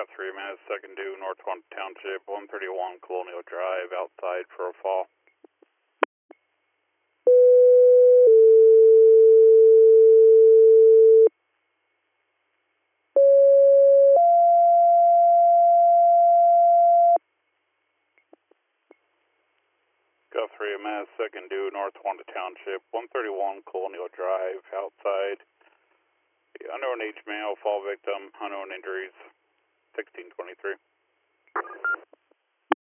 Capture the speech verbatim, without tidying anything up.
three minutes, second due, North Quanah Township, one thirty-one Colonial Drive, outside for a fall. Go three minutes, second due, North Quanah Township, one thirty-one Colonial Drive, outside. The unknown age male, fall victim, unknown injuries, sixteen twenty-three.